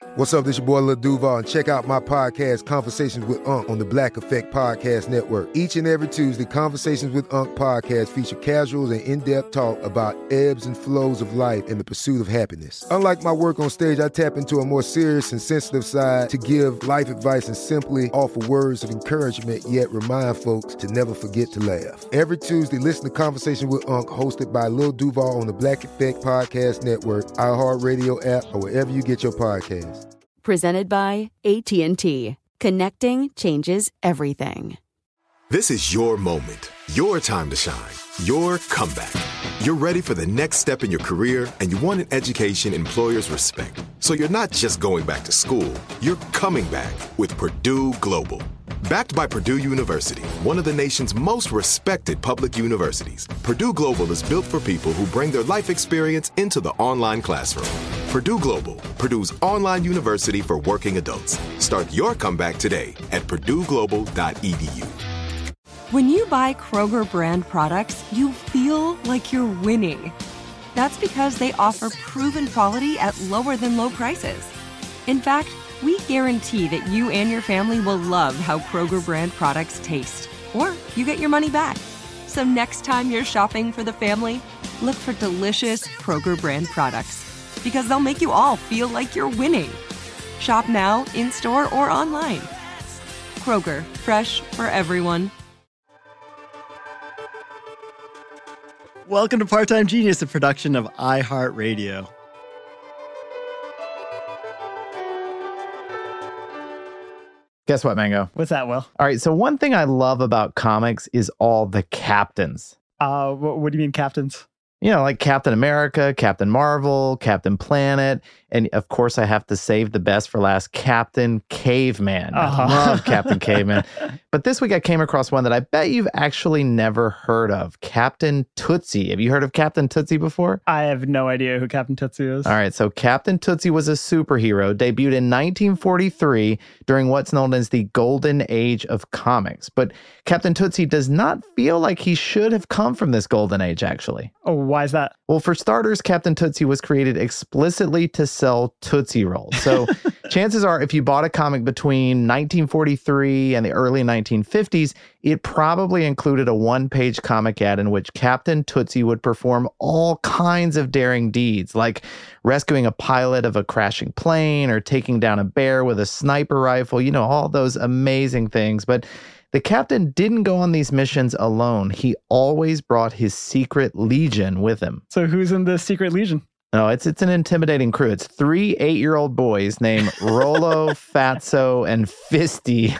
What's up, this your boy Lil Duval, and check out my podcast, Conversations with Unc, on the Black Effect Podcast Network. Each and every Tuesday, Conversations with Unc podcast feature casuals and in-depth talk about ebbs and flows of life and the pursuit of happiness. Unlike my work on stage, I tap into a more serious and sensitive side to give life advice and simply offer words of encouragement, yet remind folks to never forget to laugh. Every Tuesday, listen to Conversations with Unc, hosted by Lil Duval on the Black Effect Podcast Network, iHeartRadio app, or wherever you get your podcasts. Presented by AT&T. Connecting changes everything. This is your moment, your time to shine, your comeback. You're ready for the next step in your career, and you want an education employers respect. So you're not just going back to school, you're coming back with Purdue Global. Backed by Purdue University, one of the nation's most respected public universities, Purdue Global is built for people who bring their life experience into the online classroom. Purdue Global, Purdue's online university for working adults. Start your comeback today at purdueglobal.edu. When you buy Kroger brand products, you feel like you're winning. That's because they offer proven quality at lower than low prices. In fact, we guarantee that you and your family will love how Kroger brand products taste, or you get your money back. So next time you're shopping for the family, look for delicious Kroger brand products, because they'll make you all feel like you're winning. Shop now, in-store, or online. Kroger, fresh for everyone. Welcome to Part-Time Genius, a production of iHeartRadio. Guess what, Mango? What's that, Will? All right, so one thing I love about comics is all the captains. What do you mean captains? You know, like Captain America, Captain Marvel, Captain Planet, and of course I have to save the best for last, Captain Caveman. I love Captain Caveman. But this week I came across one that I bet you've actually never heard of, Captain Tootsie. Have you heard of Captain Tootsie before? I have no idea who Captain Tootsie is. All right, so Captain Tootsie was a superhero, debuted in 1943 during what's known as the Golden Age of comics. But Captain Tootsie does not feel like he should have come from this Golden Age, actually. Oh, why is that? Well, for starters, Captain Tootsie was created explicitly to sell Tootsie Rolls. So chances are if you bought a comic between 1943 and the early 1950s, it probably included a one-page comic ad in which Captain Tootsie would perform all kinds of daring deeds, like rescuing a pilot of a crashing plane or taking down a bear with a sniper rifle, you know, all those amazing things. But the captain didn't go on these missions alone. He always brought his secret legion with him. So who's in the secret legion? No, it's an intimidating crew. It's 3 8-year-old boys named Rollo, Fatso, and Fisty.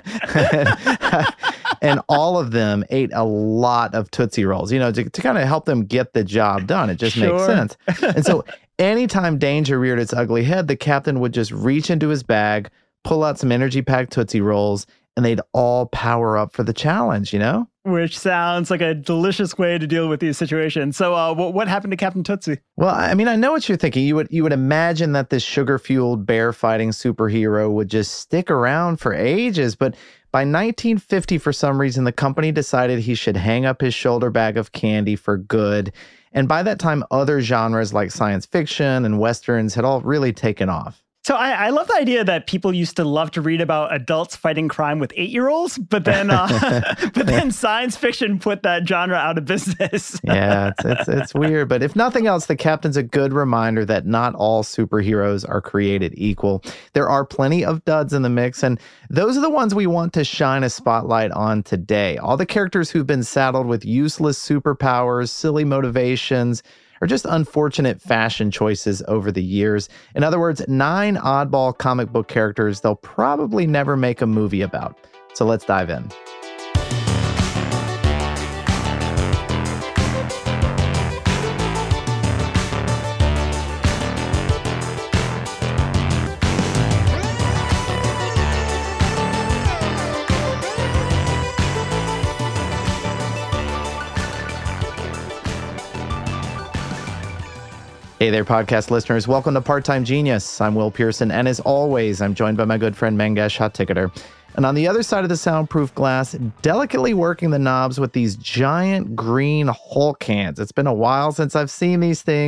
And all of them ate a lot of Tootsie Rolls, you know, to kind of help them get the job done. It just makes sense. And so anytime danger reared its ugly head, the captain would just reach into his bag, pull out some energy-packed Tootsie Rolls, and they'd all power up for the challenge, you know? Which sounds like a delicious way to deal with these situations. So what happened to Captain Tootsie? Well, I mean, I know what you're thinking. You would imagine that this sugar-fueled bear-fighting superhero would just stick around for ages, but by 1950, for some reason, the company decided he should hang up his shoulder bag of candy for good. And by that time, other genres like science fiction and westerns had all really taken off. So I love the idea that people used to love to read about adults fighting crime with 8-year-olds, but then science fiction put that genre out of business. Yeah, it's weird. But if nothing else, the captain's a good reminder that not all superheroes are created equal. There are plenty of duds in the mix, and those are the ones we want to shine a spotlight on today. All the characters who've been saddled with useless superpowers, silly motivations, or just unfortunate fashion choices over the years. In other words, 9 oddball comic book characters they'll probably never make a movie about. So let's dive in. Hey there, podcast listeners. Welcome to Part-Time Genius. I'm Will Pearson, and as always, I'm joined by my good friend Mangesh Hattikudur. And on the other side of the soundproof glass, delicately working the knobs with these giant green Hulk hands. It's been a while since I've seen these things,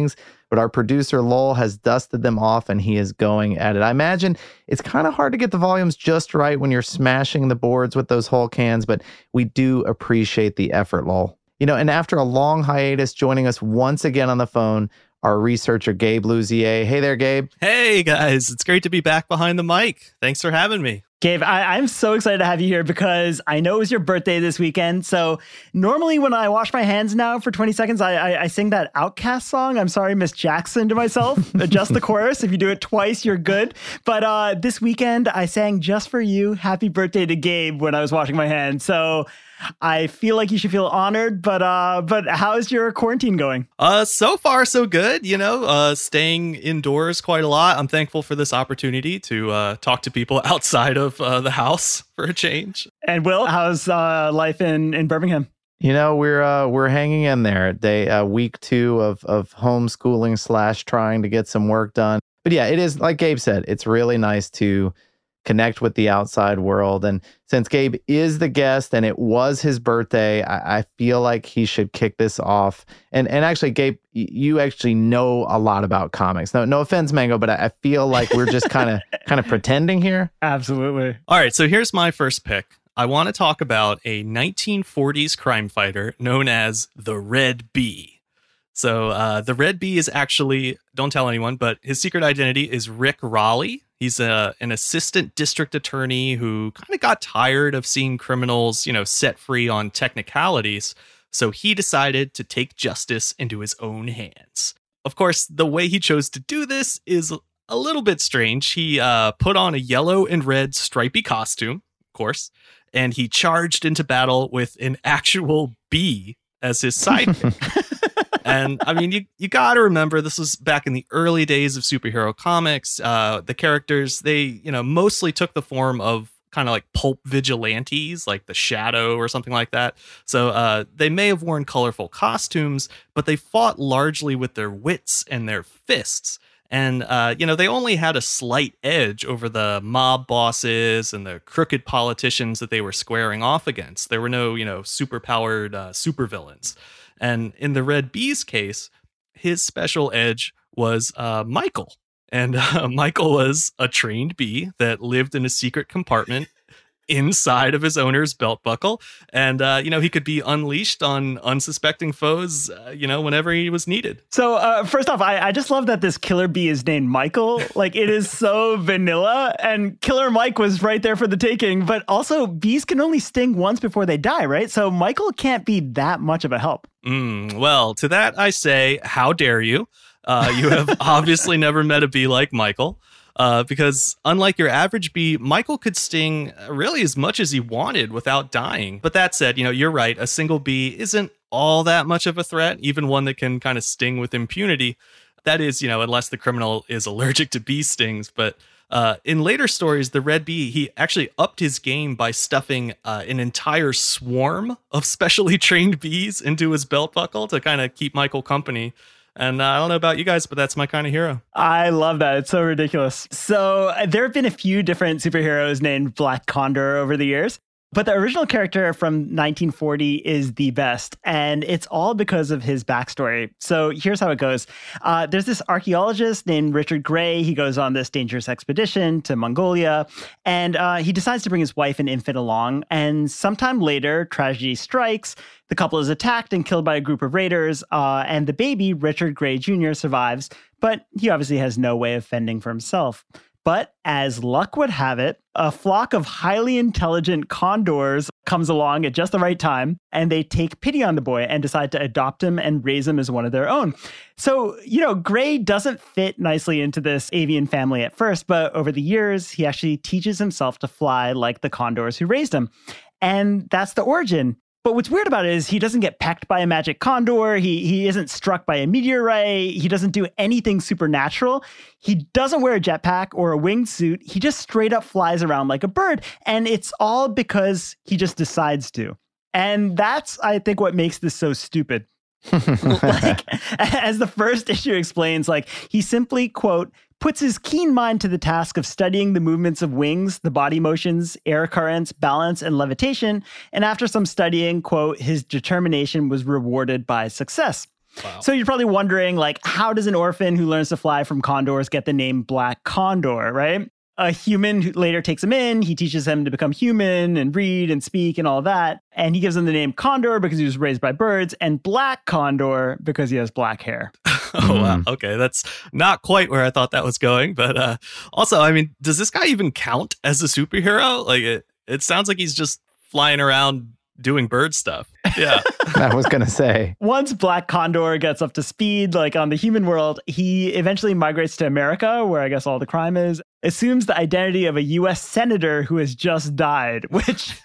but our producer Lowell has dusted them off and he is going at it. I imagine it's kind of hard to get the volumes just right when you're smashing the boards with those whole cans, but we do appreciate the effort, Lowell. And after a long hiatus, joining us once again on the phone, our researcher, Gabe Luzier. Hey there, Gabe. Hey, guys. It's great to be back behind the mic. Thanks for having me. Gabe, I'm so excited to have you here because I know it was your birthday this weekend. So normally when I wash my hands now for 20 seconds, I sing that Outkast song, I'm Sorry, Miss Jackson, to myself. Adjust the chorus. If you do it twice, you're good. But this weekend, I sang Just For You, Happy Birthday to Gabe when I was washing my hands. So I feel like you should feel honored, but how's your quarantine going? So far, so good. Staying indoors quite a lot. I'm thankful for this opportunity to talk to people outside of the house for a change. And Will, how's life in Birmingham? We're hanging in there. Week 2 of homeschooling / trying to get some work done. But yeah, it is, like Gabe said, it's really nice to connect with the outside world. And since Gabe is the guest and it was his birthday, I feel like he should kick this off. And actually, Gabe, you actually know a lot about comics. No offense, Mango, but I feel like we're just kind of pretending here. Absolutely. All right, so here's my first pick. I want to talk about a 1940s crime fighter known as the Red Bee. So the Red Bee is actually, don't tell anyone, but his secret identity is Rick Raleigh. He's an assistant district attorney who kind of got tired of seeing criminals, set free on technicalities. So he decided to take justice into his own hands. Of course, the way he chose to do this is a little bit strange. He put on a yellow and red stripy costume, of course, and he charged into battle with an actual bee as his sidekick. And I mean, you got to remember, this was back in the early days of superhero comics. The characters, they, mostly took the form of kind of like pulp vigilantes, like the Shadow or something like that. So they may have worn colorful costumes, but they fought largely with their wits and their fists. And, they only had a slight edge over the mob bosses and the crooked politicians that they were squaring off against. There were no, superpowered supervillains. And in the Red Bee's case, his special edge was Michael. And Michael was a trained bee that lived in a secret compartment inside of his owner's belt buckle. And, he could be unleashed on unsuspecting foes, whenever he was needed. So first off, I just love that this killer bee is named Michael. Like, it is so vanilla. And Killer Mike was right there for the taking. But also, bees can only sting once before they die, right? So Michael can't be that much of a help. Well, to that I say, how dare you? You have obviously never met a bee like Michael. Because unlike your average bee, Michael could sting really as much as he wanted without dying. But that said, you're right. A single bee isn't all that much of a threat, even one that can kind of sting with impunity. That is, unless the criminal is allergic to bee stings. But in later stories, the Red Bee, he actually upped his game by stuffing an entire swarm of specially trained bees into his belt buckle to kind of keep Michael company. And I don't know about you guys, but that's my kind of hero. I love that. It's so ridiculous. So there have been a few different superheroes named Black Condor over the years. But the original character from 1940 is the best, and it's all because of his backstory. So here's how it goes. There's this archaeologist named Richard Gray. He goes on this dangerous expedition to Mongolia, and he decides to bring his wife and infant along. And sometime later, tragedy strikes. The couple is attacked and killed by a group of raiders, and the baby, Richard Gray Jr., survives, but he obviously has no way of fending for himself. But as luck would have it, a flock of highly intelligent condors comes along at just the right time, and they take pity on the boy and decide to adopt him and raise him as one of their own. So, Gray doesn't fit nicely into this avian family at first, but over the years, he actually teaches himself to fly like the condors who raised him. And that's the origin. But what's weird about it is he doesn't get pecked by a magic condor. He isn't struck by a meteorite. He doesn't do anything supernatural. He doesn't wear a jetpack or a winged suit. He just straight up flies around like a bird. And it's all because he just decides to. And that's, I think, what makes this so stupid. As the first issue explains, he simply, quote, puts his keen mind to the task of studying the movements of wings, the body motions, air currents, balance, and levitation. And after some studying, quote, his determination was rewarded by success. Wow. So you're probably wondering, like, how does an orphan who learns to fly from condors get the name Black Condor, right? A human who later takes him in, he teaches him to become human and read and speak and all that. And he gives him the name Condor because he was raised by birds, and Black Condor because he has black hair. Oh, wow. Okay, that's not quite where I thought that was going. But also, I mean, does this guy even count as a superhero? Like, it sounds like he's just flying around doing bird stuff. Yeah. I was going to say. Once Black Condor gets up to speed, like on the human world, he eventually migrates to America, where I guess all the crime is, assumes the identity of a U.S. senator who has just died, which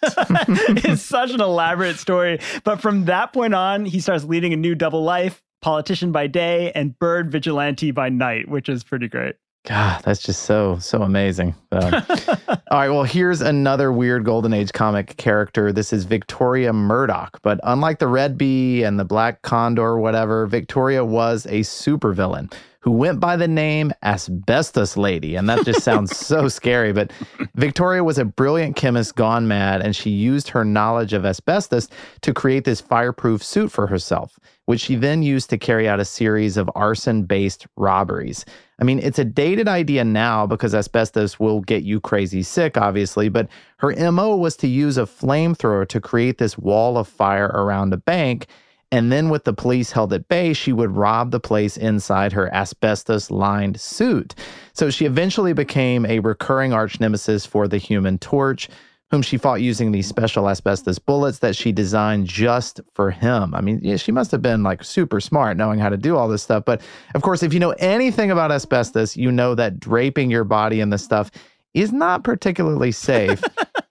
is such an elaborate story. But from that point on, he starts leading a new double life, politician by day and bird vigilante by night, which is pretty great. God, that's just so amazing. All right, well, here's another weird Golden Age comic character. This is Victoria Murdoch. But unlike the Red Bee and the Black Condor or whatever, Victoria was a supervillain who went by the name Asbestos Lady. And that just sounds so scary. But Victoria was a brilliant chemist gone mad, and she used her knowledge of asbestos to create this fireproof suit for herself, which she then used to carry out a series of arson-based robberies. I mean, it's a dated idea now because asbestos will get you crazy sick, obviously, but her MO was to use a flamethrower to create this wall of fire around a bank. And then with the police held at bay, she would rob the place inside her asbestos-lined suit. So she eventually became a recurring arch nemesis for the Human Torch, whom she fought using these special asbestos bullets that she designed just for him. I mean, yeah, she must have been like super smart knowing how to do all this stuff. But of course, if you know anything about asbestos, you know that draping your body in this stuff is not particularly safe.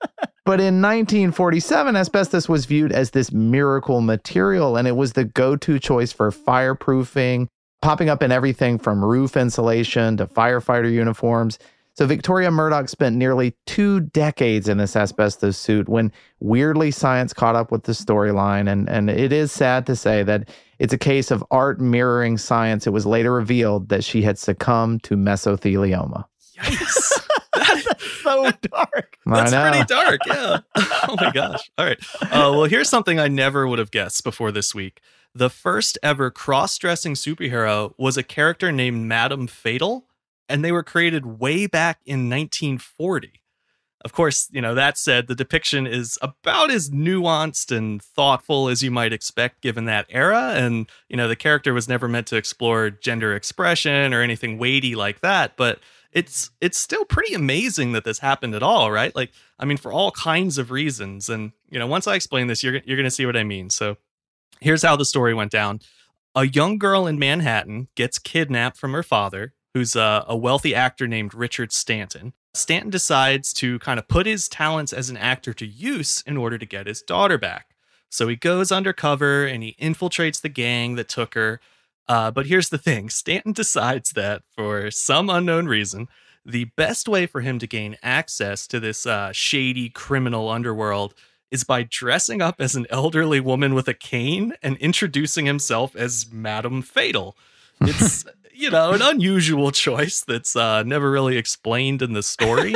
But in 1947, asbestos was viewed as this miracle material, and it was the go-to choice for fireproofing, popping up in everything from roof insulation to firefighter uniforms. So Victoria Murdoch spent nearly 2 decades in this asbestos suit when weirdly science caught up with the storyline. And it is sad to say that it's a case of art mirroring science. It was later revealed that she had succumbed to mesothelioma. Yikes. That's so dark. That's pretty dark, yeah. Oh my gosh. All right. Well, here's something I never would have guessed before this week. The first ever cross-dressing superhero was a character named Madame Fatal, and they were created way back in 1940. Of course, you know, that said, the depiction is about as nuanced and thoughtful as you might expect given that era. And, you know, the character was never meant to explore gender expression or anything weighty like that. But it's still pretty amazing that this happened at all, right? Like, I mean, for all kinds of reasons. And, you know, once I explain this, you're going to see what I mean. So here's how the story went down. A young girl in Manhattan gets kidnapped from her father, who's a wealthy actor named Richard Stanton. Stanton decides to kind of put his talents as an actor to use in order to get his daughter back. So he goes undercover and he infiltrates the gang that took her. But here's the thing. Stanton decides that for some unknown reason, the best way for him to gain access to this shady criminal underworld is by dressing up as an elderly woman with a cane and introducing himself as Madame Fatal. It's, you know, an unusual choice that's never really explained in the story.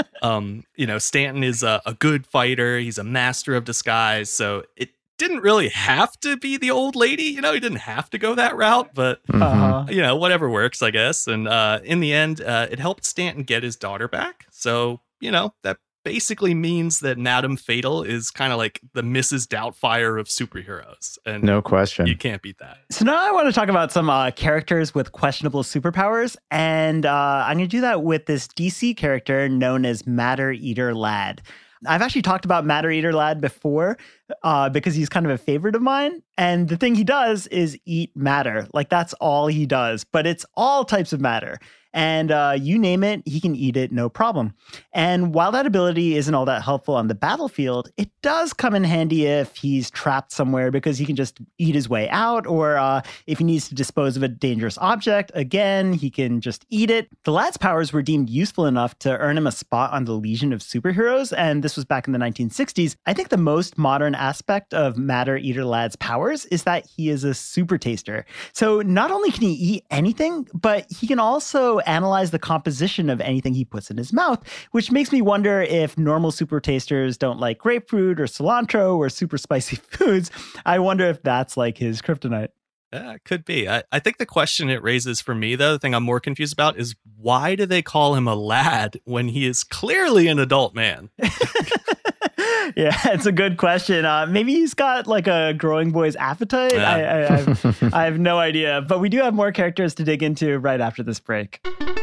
You know, Stanton is a good fighter. He's a master of disguise. So it didn't really have to be the old lady. You know, he didn't have to go that route, but, you know, whatever works, I guess. And in the end, it helped Stanton get his daughter back. So, you know, that basically means that Madame Fatal is kind of like the Mrs. Doubtfire of superheroes. And no question. You can't beat that. So now I want to talk about some characters with questionable superpowers. And I'm going to do that with this DC character known as Matter Eater Lad. I've actually talked about Matter Eater Lad before because he's kind of a favorite of mine. And the thing he does is eat matter. Like, that's all he does. But it's all types of matter. And you name it, he can eat it, no problem. And while that ability isn't all that helpful on the battlefield, it does come in handy if he's trapped somewhere because he can just eat his way out, or if he needs to dispose of a dangerous object, again, he can just eat it. The lad's powers were deemed useful enough to earn him a spot on the Legion of Superheroes, and this was back in the 1960s. I think the most modern aspect of Matter Eater Lad's powers is that he is a super taster. So not only can he eat anything, but he can also analyze the composition of anything he puts in his mouth, which makes me wonder if normal super tasters don't like grapefruit or cilantro or super spicy foods. I wonder if that's like his kryptonite. Could be. I think the question it raises for me, though, the thing I'm more confused about is why do they call him a lad when he is clearly an adult man? Yeah, it's a good question. Maybe he's got like a growing boy's appetite. Yeah. I have no idea. But we do have more characters to dig into right after this break.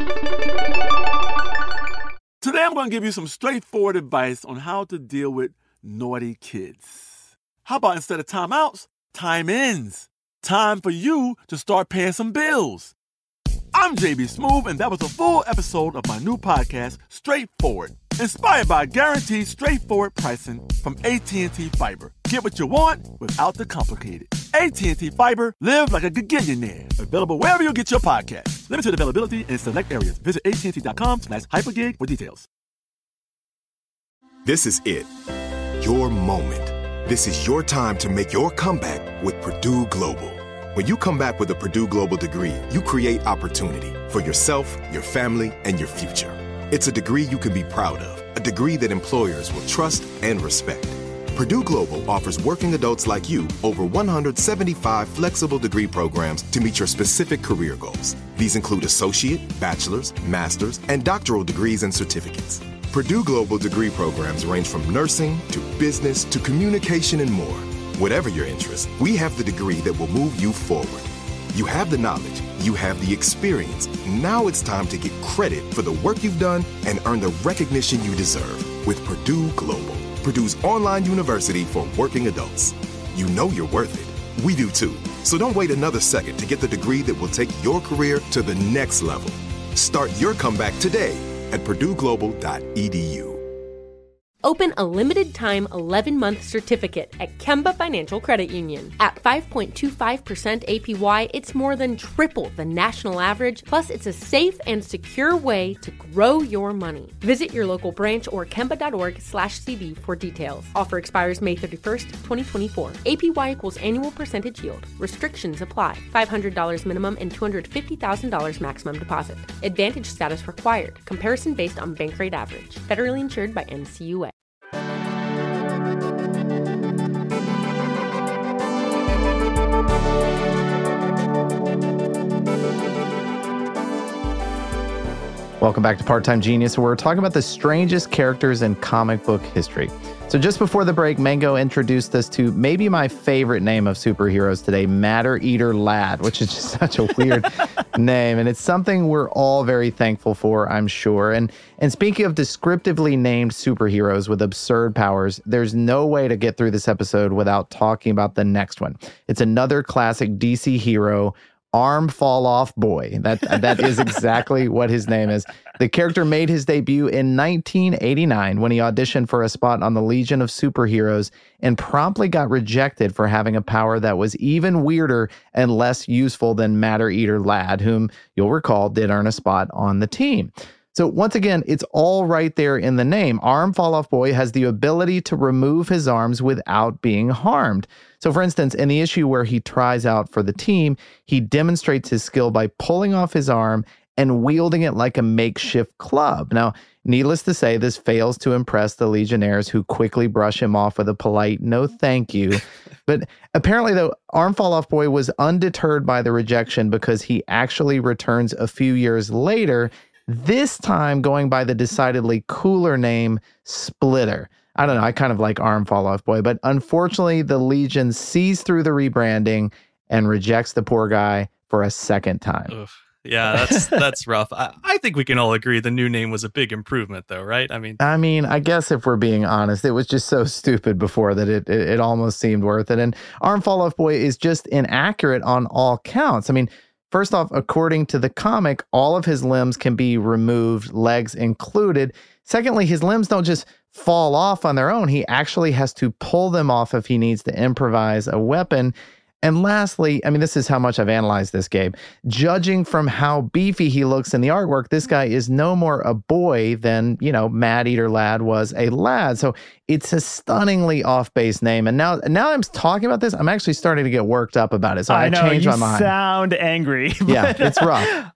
Today I'm going to give you some straightforward advice on how to deal with naughty kids. How about instead of timeouts, time-ins? Time for you to start paying some bills. I'm JB Smoove, and that was a full episode of my new podcast, Straightforward, inspired by guaranteed straightforward pricing from AT&T Fiber. Get what you want without the complicated. AT&T Fiber, live like a gigillionaire. Available wherever you get your podcasts. Limited availability in select areas. Visit AT&T.com/hypergig for details. This is it. Your moment. This is your time to make your comeback with Purdue Global. When you come back with a Purdue Global degree, you create opportunity for yourself, your family, and your future. It's a degree you can be proud of, a degree that employers will trust and respect. Purdue Global offers working adults like you over 175 flexible degree programs to meet your specific career goals. These include associate, bachelor's, master's, and doctoral degrees and certificates. Purdue Global degree programs range from nursing to business to communication and more. Whatever your interest, we have the degree that will move you forward. You have the knowledge, you have the experience. Now it's time to get credit for the work you've done and earn the recognition you deserve with Purdue Global, Purdue's online university for working adults. You know you're worth it. We do too. So don't wait another second to get the degree that will take your career to the next level. Start your comeback today at purdueglobal.edu. Open a limited-time 11-month certificate at Kemba Financial Credit Union. At 5.25% APY, it's more than triple the national average, plus it's a safe and secure way to grow your money. Visit your local branch or kemba.org/cb for details. Offer expires May 31st, 2024. APY equals annual percentage yield. Restrictions apply. $500 minimum and $250,000 maximum deposit. Advantage status required. Comparison based on bank rate average. Federally insured by NCUA. Welcome back to Part-Time Genius, where we're talking about the strangest characters in comic book history. So just before the break, Mango introduced us to maybe my favorite name of superheroes today, Matter Eater Lad, which is just such a weird name. And it's something we're all very thankful for, I'm sure. And speaking of descriptively named superheroes with absurd powers, there's no way to get through this episode without talking about the next one. It's another classic DC hero, Arm Fall Off Boy. That is exactly what his name is. The character made his debut in 1989 when he auditioned for a spot on the Legion of Superheroes and promptly got rejected for having a power that was even weirder and less useful than Matter Eater Lad, whom you'll recall did earn a spot on the team. So once again, it's all right there in the name. Arm Fall Off Boy has the ability to remove his arms without being harmed. So for instance, in the issue where he tries out for the team, he demonstrates his skill by pulling off his arm and wielding it like a makeshift club. Now, needless to say, this fails to impress the Legionnaires, who quickly brush him off with a polite no thank you. But apparently, though, Arm Fall Off Boy was undeterred by the rejection because he actually returns a few years later, this time going by the decidedly cooler name Splitter. I don't know, I kind of like Arm Fall Off Boy, but unfortunately the Legion sees through the rebranding and rejects the poor guy for a second time. Ugh. Yeah, that's rough. I think we can all agree the new name was a big improvement, though, right? I mean, I guess if we're being honest, it was just so stupid before that it almost seemed worth it. And Arm Fall Off Boy is just inaccurate on all counts. I mean, first off, according to the comic, all of his limbs can be removed, legs included. Secondly, his limbs don't just fall off on their own. He actually has to pull them off if he needs to improvise a weapon. And lastly, I mean, this is how much I've analyzed this, Gabe. Judging from how beefy he looks in the artwork, this guy is no more a boy than, Mad Eater Lad was a lad. So it's a stunningly off-base name. And now I'm talking about this, I'm actually starting to get worked up about it. So I changed my mind. You sound angry. Yeah, it's rough.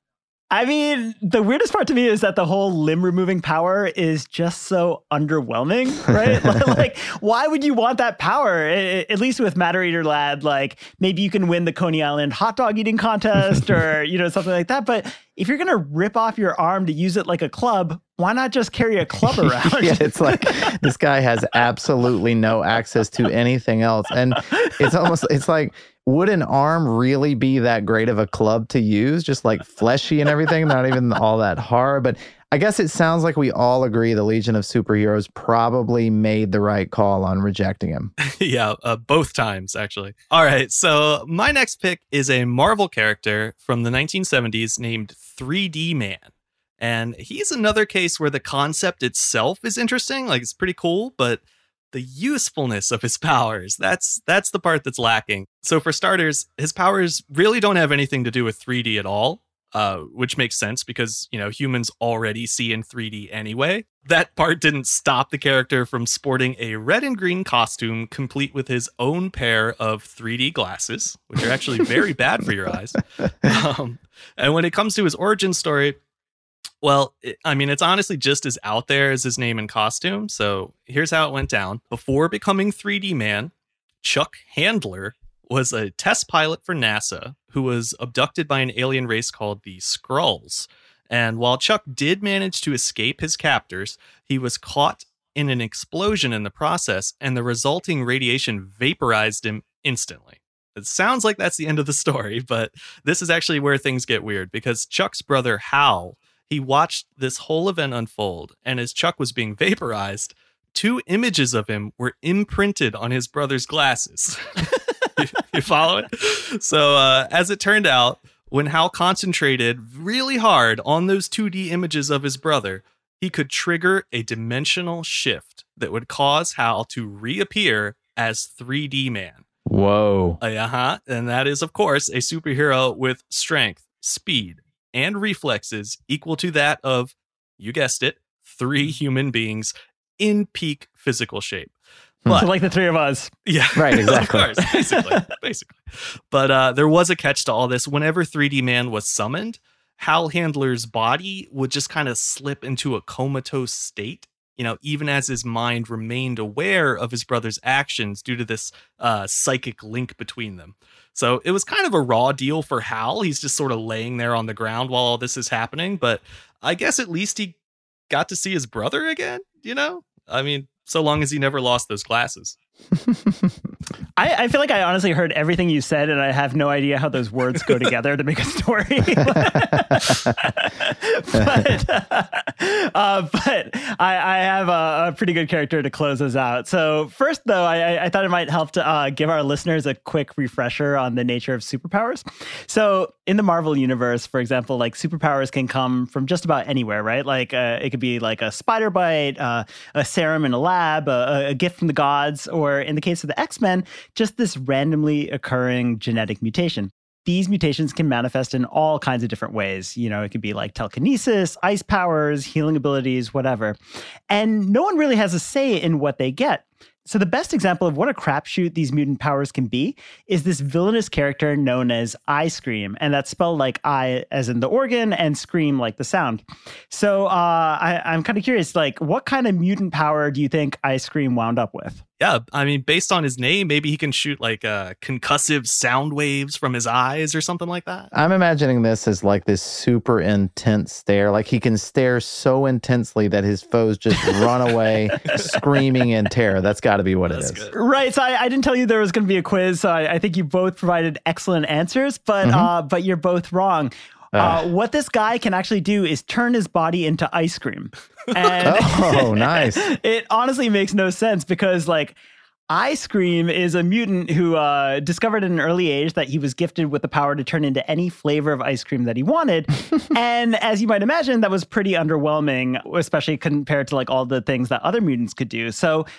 I mean, the weirdest part to me is that the whole limb removing power is just so underwhelming, right? Like, why would you want that power? At least with Matter Eater Lad, like maybe you can win the Coney Island hot dog eating contest or, something like that. But if you're going to rip off your arm to use it like a club, why not just carry a club around? Yeah, it's like this guy has absolutely no access to anything else. And it's like, would an arm really be that great of a club to use? Just like fleshy and everything, not even all that hard. But I guess it sounds like we all agree the Legion of Superheroes probably made the right call on rejecting him. Yeah, both times, actually. All right, so my next pick is a Marvel character from the 1970s named 3D Man. And he's another case where the concept itself is interesting. Like, it's pretty cool, but the usefulness of his powers, that's the part that's lacking. So for starters, his powers really don't have anything to do with 3D at all, which makes sense because, humans already see in 3D anyway. That part didn't stop the character from sporting a red and green costume complete with his own pair of 3D glasses, which are actually very bad for your eyes. And when it comes to his origin story, well, it's honestly just as out there as his name and costume. So here's how it went down. Before becoming 3D Man, Chuck Handler was a test pilot for NASA who was abducted by an alien race called the Skrulls. And while Chuck did manage to escape his captors, he was caught in an explosion in the process, and the resulting radiation vaporized him instantly. It sounds like that's the end of the story, but this is actually where things get weird because Chuck's brother, Hal, he watched this whole event unfold, and as Chuck was being vaporized, 2 images of him were imprinted on his brother's glasses. You follow it? So as it turned out, when Hal concentrated really hard on those 2D images of his brother, he could trigger a dimensional shift that would cause Hal to reappear as 3D Man. Whoa. And that is, of course, a superhero with strength, speed, and reflexes equal to that of, you guessed it, 3 human beings in peak physical shape. But, so like the 3 of us. Yeah. Right, exactly. Of course, basically. But there was a catch to all this. Whenever 3D Man was summoned, Hal Handler's body would just kind of slip into a comatose state, even as his mind remained aware of his brother's actions due to this psychic link between them. So it was kind of a raw deal for Hal. He's just sort of laying there on the ground while all this is happening. But I guess at least he got to see his brother again, so long as he never lost those glasses. I feel like I honestly heard everything you said, and I have no idea how those words go together to make a story. But I have a pretty good character to close us out. So first, though, I thought it might help to give our listeners a quick refresher on the nature of superpowers. So in the Marvel universe, for example, like superpowers can come from just about anywhere, right? Like it could be like a spider bite, a serum in a lab, a gift from the gods, or in the case of the X-Men, just this randomly occurring genetic mutation. These mutations can manifest in all kinds of different ways. It could be like telekinesis, ice powers, healing abilities, whatever. And no one really has a say in what they get. So the best example of what a crapshoot these mutant powers can be is this villainous character known as Eye-Scream, and that's spelled like eye as in the organ and scream like the sound. So I'm kind of curious, like, what kind of mutant power do you think Eye-Scream wound up with? Yeah, based on his name, maybe he can shoot like concussive sound waves from his eyes or something like that. I'm imagining this as like this super intense stare. Like he can stare so intensely that his foes just run away screaming in terror. That's got to be what it is. Good. Right. So I didn't tell you there was going to be a quiz. So I think you both provided excellent answers, but you're both wrong. What this guy can actually do is turn his body into ice cream. And oh, nice. It honestly makes no sense because, like, Eye-Scream is a mutant who discovered at an early age that he was gifted with the power to turn into any flavor of ice cream that he wanted. And as you might imagine, that was pretty underwhelming, especially compared to like all the things that other mutants could do. So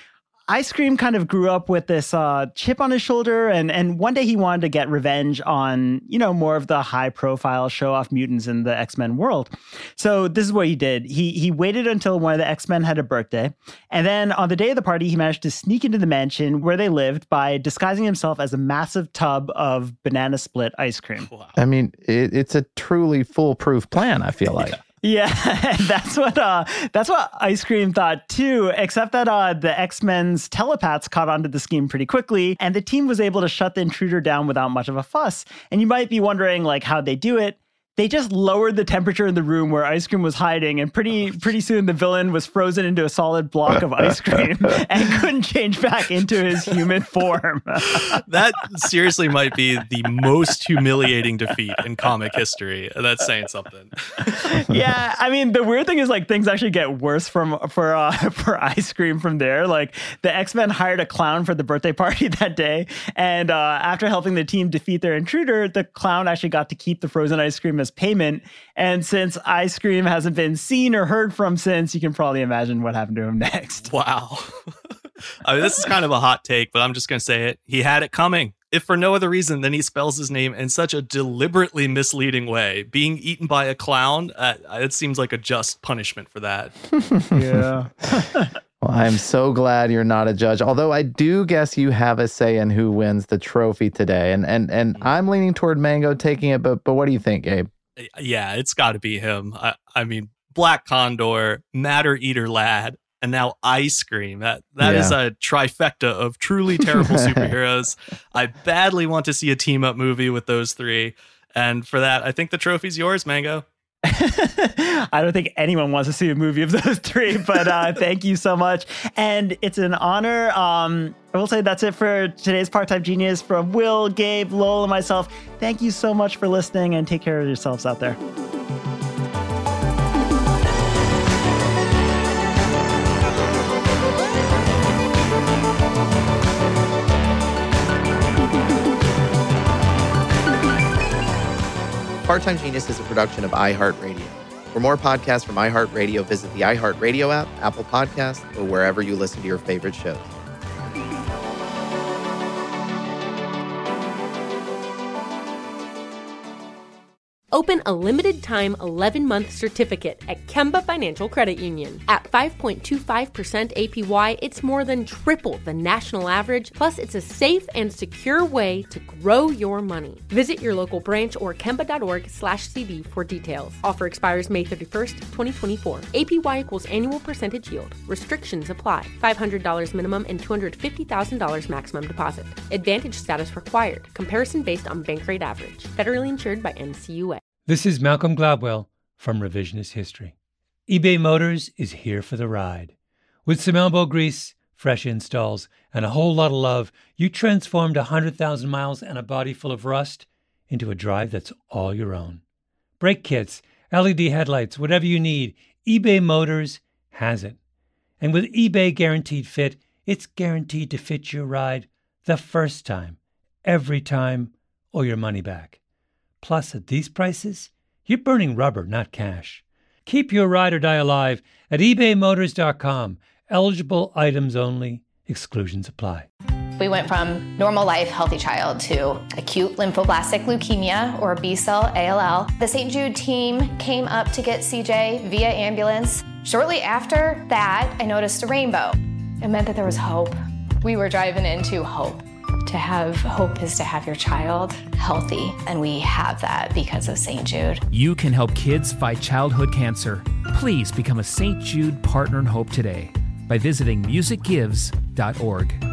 Ice Cream kind of grew up with this chip on his shoulder, and one day he wanted to get revenge on, more of the high-profile show-off mutants in the X-Men world. So this is what he did. He waited until one of the X-Men had a birthday, and then on the day of the party, he managed to sneak into the mansion where they lived by disguising himself as a massive tub of banana split ice cream. Wow. I mean, it's a truly foolproof plan, I feel like. Yeah, that's what Ice Cream thought too, except that the X-Men's telepaths caught onto the scheme pretty quickly, and the team was able to shut the intruder down without much of a fuss. And you might be wondering, how'd they do it? They just lowered the temperature in the room where Ice Cream was hiding, and pretty soon the villain was frozen into a solid block of ice cream and couldn't change back into his human form. That seriously might be the most humiliating defeat in comic history. That's saying something. Yeah, I mean, the weird thing is things actually get worse for Ice Cream from there. The X-Men hired a clown for the birthday party that day, and after helping the team defeat their intruder, the clown actually got to keep the frozen ice cream as payment. And since Ice Cream hasn't been seen or heard from since, you can probably imagine what happened to him next. Wow. I mean, this is kind of a hot take, but I'm just going to say it. He had it coming. If for no other reason than he spells his name in such a deliberately misleading way. Being eaten by a clown, it seems like a just punishment for that. Yeah. Well, I'm so glad you're not a judge, although I do guess you have a say in who wins the trophy today. And I'm leaning toward Mango taking it, but what do you think, Gabe? Yeah, it's got to be him. I mean, Black Condor, Matter Eater Lad, and now Ice Cream. That is a trifecta of truly terrible superheroes. I badly want to see a team-up movie with those three. And for that, I think the trophy's yours, Mango. I don't think anyone wants to see a movie of those three, but thank you so much. And it's an honor. I will say that's it for today's Part-Time Genius from Will, Gabe, Lowell, and myself. Thank you so much for listening, and take care of yourselves out there. Part-Time Genius is a production of iHeartRadio. For more podcasts from iHeartRadio, visit the iHeartRadio app, Apple Podcasts, or wherever you listen to your favorite shows. Open a limited-time 11-month certificate at Kemba Financial Credit Union. At 5.25% APY, it's more than triple the national average, plus it's a safe and secure way to grow your money. Visit your local branch or kemba.org/CD for details. Offer expires May 31st, 2024. APY equals annual percentage yield. Restrictions apply. $500 minimum and $250,000 maximum deposit. Advantage status required. Comparison based on bank rate average. Federally insured by NCUA. This is Malcolm Gladwell from Revisionist History. eBay Motors is here for the ride. With some elbow grease, fresh installs, and a whole lot of love, you transformed 100,000 miles and a body full of rust into a drive that's all your own. Brake kits, LED headlights, whatever you need, eBay Motors has it. And with eBay Guaranteed Fit, it's guaranteed to fit your ride the first time, every time, or your money back. Plus, at these prices, you're burning rubber, not cash. Keep your ride or die alive at ebaymotors.com. Eligible items only. Exclusions apply. We went from normal life, healthy child to acute lymphoblastic leukemia, or B-cell ALL. The St. Jude team came up to get CJ via ambulance. Shortly after that, I noticed a rainbow. It meant that there was hope. We were driving into hope. To have hope is to have your child healthy, and we have that because of St. Jude. You can help kids fight childhood cancer. Please become a St. Jude Partner in Hope today by visiting musicgives.org.